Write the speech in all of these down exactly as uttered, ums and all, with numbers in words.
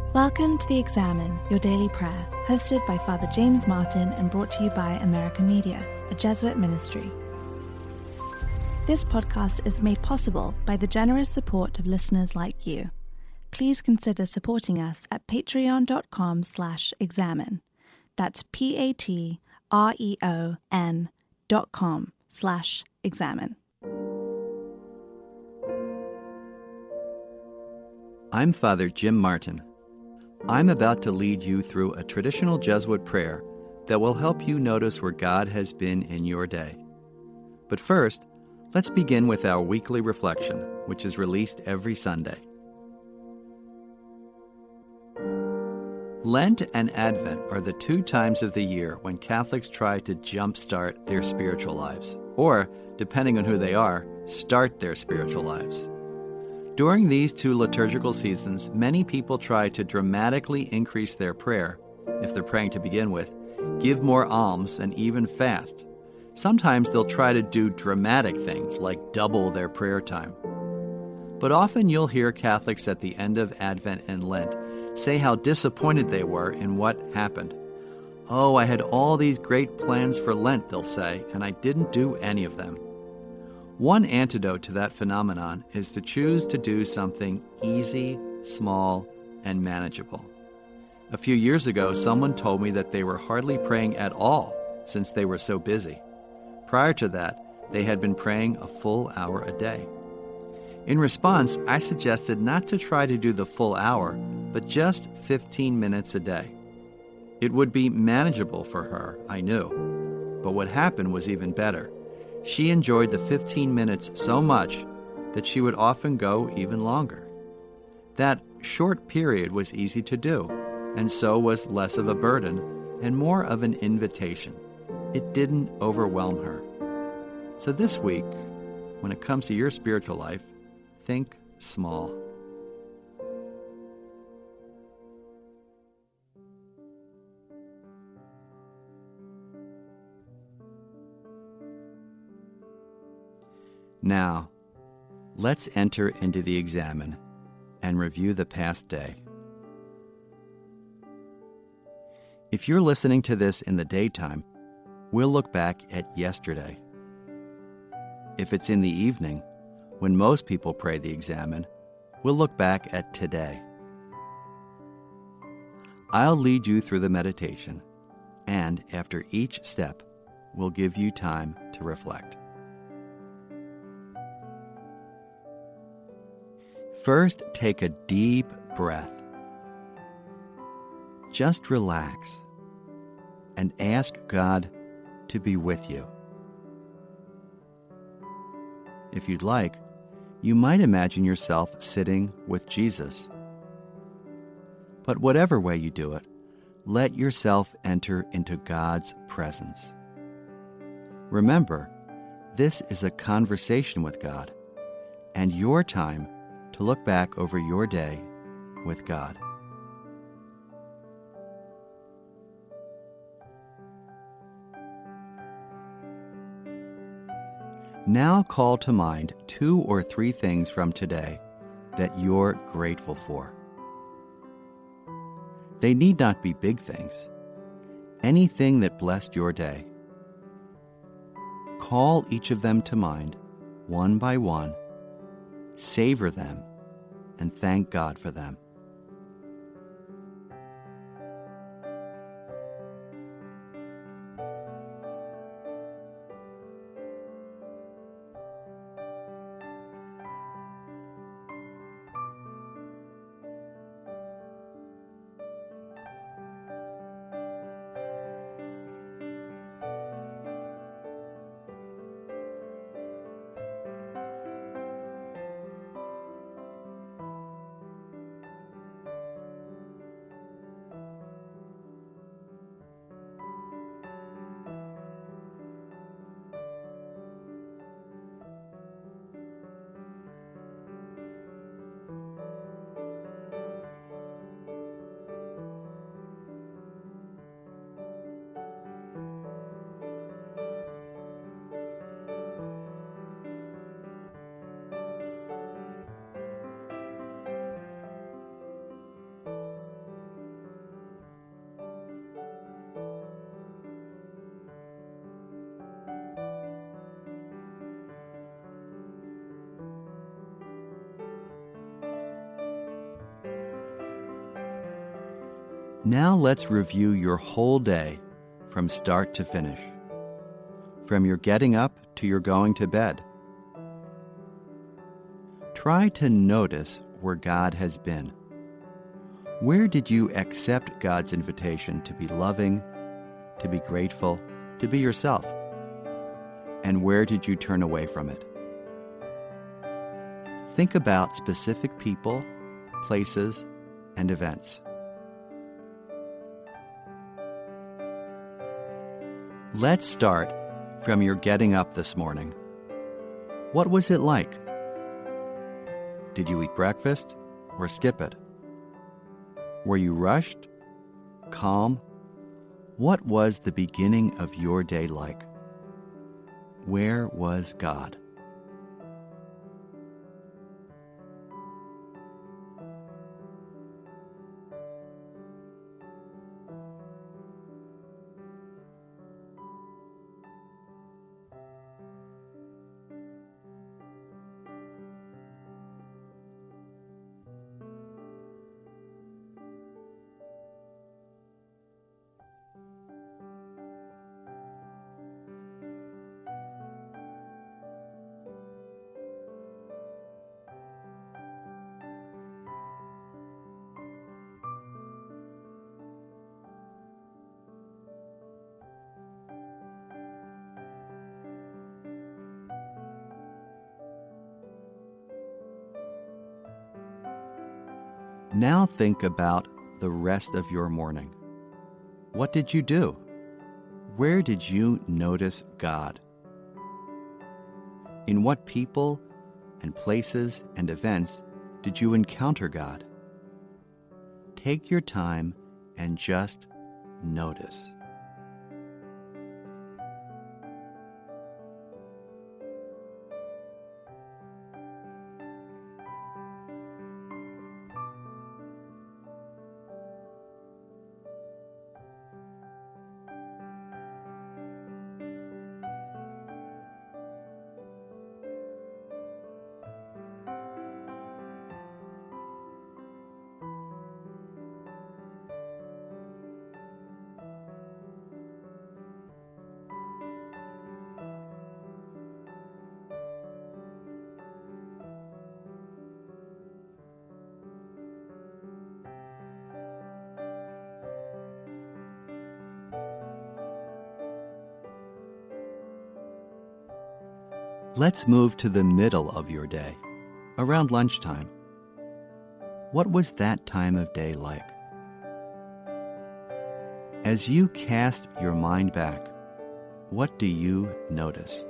Welcome to The Examen, your daily prayer, hosted by Father James Martin and brought to you by American Media, a Jesuit ministry. This podcast is made possible by the generous support of listeners like you. Please consider supporting us at patreon.com slash examine. That's P-A-T-R-E-O-N dot com slash examine. I'm Father Jim Martin. I'm about to lead you through a traditional Jesuit prayer that will help you notice where God has been in your day. But first, let's begin with our weekly reflection, which is released every Sunday. Lent and Advent are the two times of the year when Catholics try to jumpstart their spiritual lives, or, depending on who they are, start their spiritual lives. During these two liturgical seasons, many people try to dramatically increase their prayer, if they're praying to begin with, give more alms, and even fast. Sometimes they'll try to do dramatic things like double their prayer time. But often you'll hear Catholics at the end of Advent and Lent say how disappointed they were in what happened. Oh, I had all these great plans for Lent, they'll say, and I didn't do any of them. One antidote to that phenomenon is to choose to do something easy, small, and manageable. A few years ago, someone told me that they were hardly praying at all since they were so busy. Prior to that, they had been praying a full hour a day. In response, I suggested not to try to do the full hour, but just fifteen minutes a day. It would be manageable for her, I knew. But what happened was even better. She enjoyed the fifteen minutes so much that she would often go even longer. That short period was easy to do, and so was less of a burden and more of an invitation. It didn't overwhelm her. So this week, when it comes to your spiritual life, think small. Now, let's enter into the Examen and review the past day. If you're listening to this in the daytime, we'll look back at yesterday. If it's in the evening, when most people pray the Examen, we'll look back at today. I'll lead you through the meditation, and after each step, we'll give you time to reflect. First, take a deep breath. Just relax and ask God to be with you. If you'd like, you might imagine yourself sitting with Jesus. But whatever way you do it, let yourself enter into God's presence. Remember, this is a conversation with God, and your time to look back over your day with God. Now call to mind two or three things from today that you're grateful for. They need not be big things. Anything that blessed your day. Call each of them to mind, one by one, savor them, and thank God for them. Now let's review your whole day from start to finish, from your getting up to your going to bed. Try to notice where God has been. Where did you accept God's invitation to be loving, to be grateful, to be yourself? And where did you turn away from it? Think about specific people, places, and events. Let's start from your getting up this morning. What was it like? Did you eat breakfast or skip it? Were you rushed? Calm? What was the beginning of your day like? Where was God? Now think about the rest of your morning. What did you do? Where did you notice God? In what people and places and events did you encounter God? Take your time and just notice. Let's move to the middle of your day, around lunchtime. What was that time of day like? As you cast your mind back, what do you notice?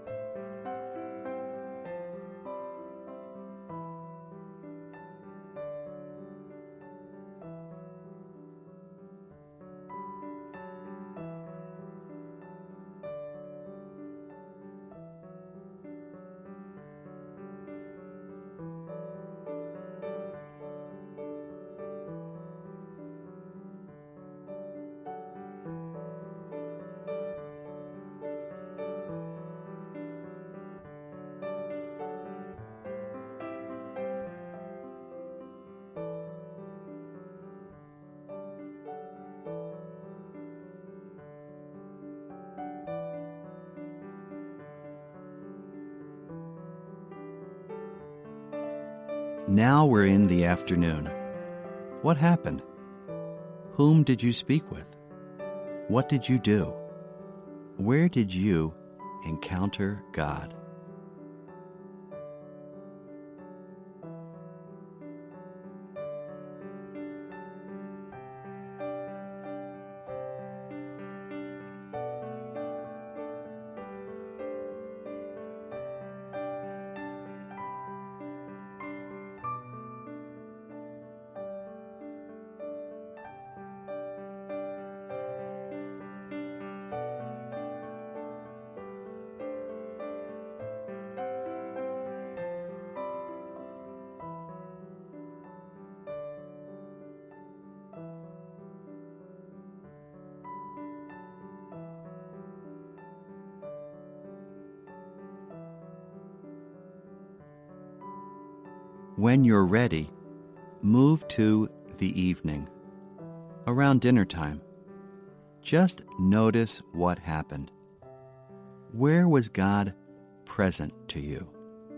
Now we're in the afternoon. What happened? Whom did you speak with? What did you do? Where did you encounter God? When you're ready, move to the evening. around dinner time. Just notice what happened. Where was God present to you?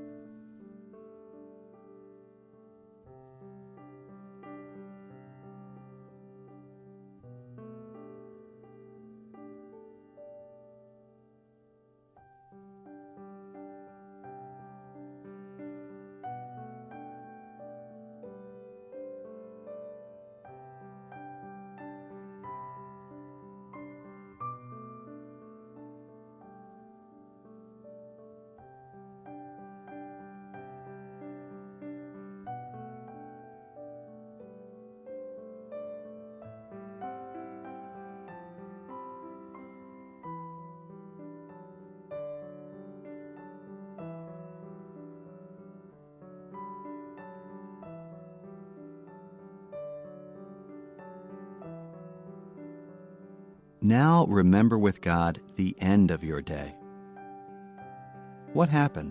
Now remember with God the end of your day. What happened?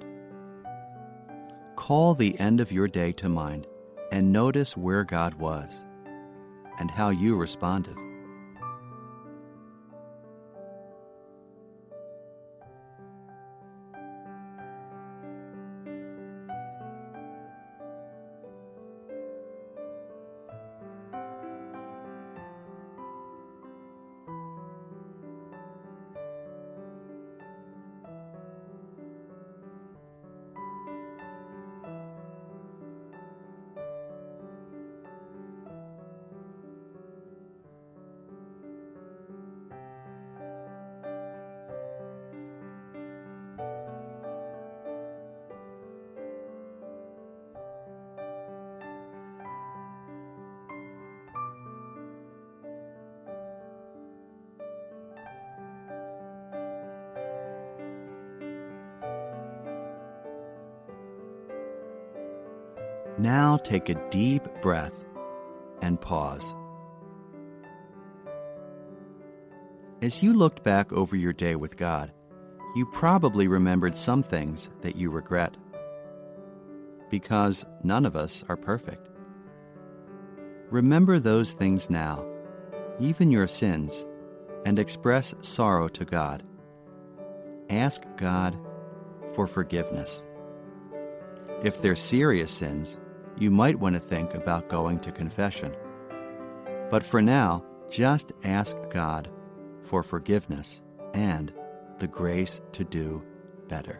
Call the end of your day to mind and notice where God was and how you responded. Now take a deep breath and pause. As you looked back over your day with God, you probably remembered some things that you regret, because none of us are perfect. Remember those things now, even your sins, and express sorrow to God. Ask God for forgiveness. If they're serious sins, you might want to think about going to confession. But for now, just ask God for forgiveness and the grace to do better.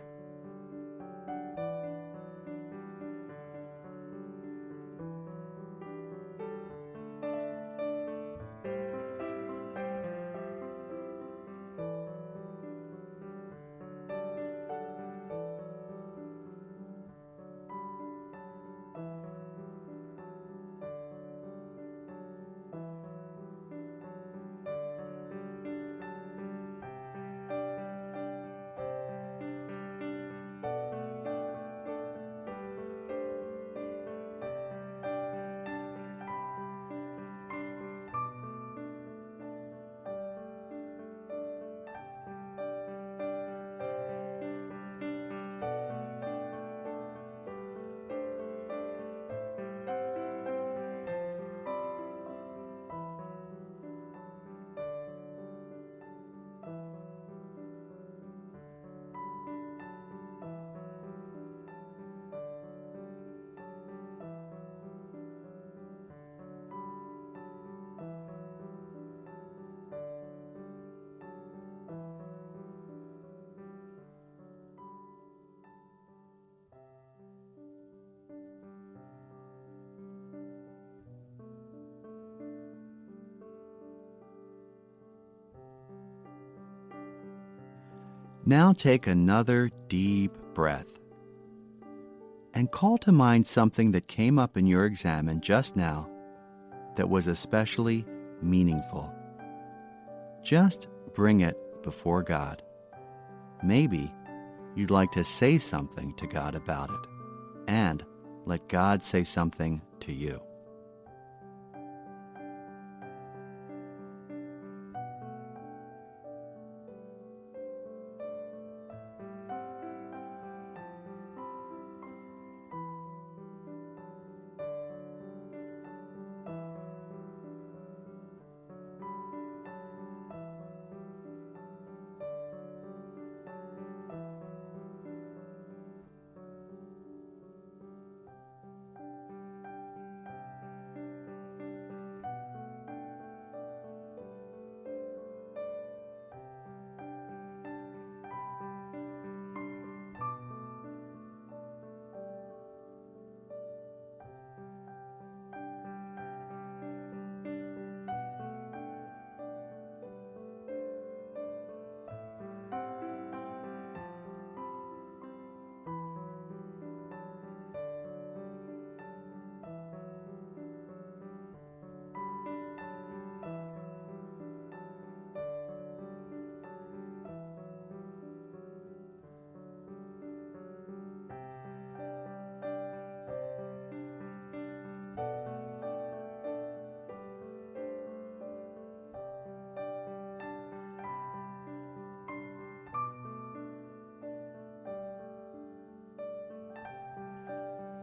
Now take another deep breath and call to mind something that came up in your examen just now that was especially meaningful. Just bring it before God. Maybe you'd like to say something to God about it, and let God say something to you.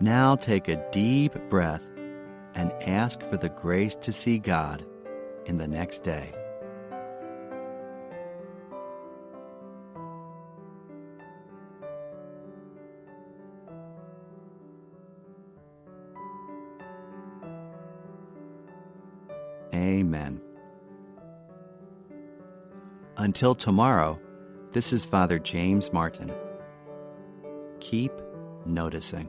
Now take a deep breath and ask for the grace to see God in the next day. Amen. Until tomorrow, this is Father James Martin. Keep noticing.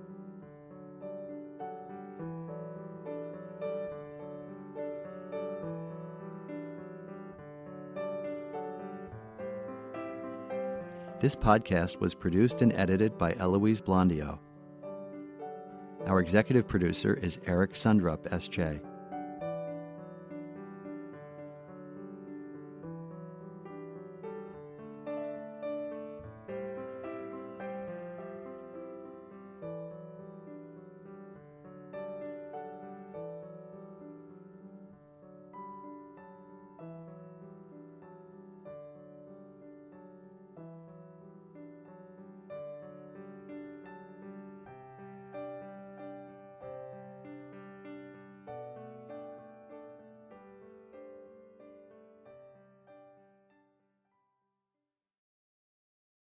This podcast was produced and edited by Eloise Blondio. Our executive producer is Eric Sundrup, S J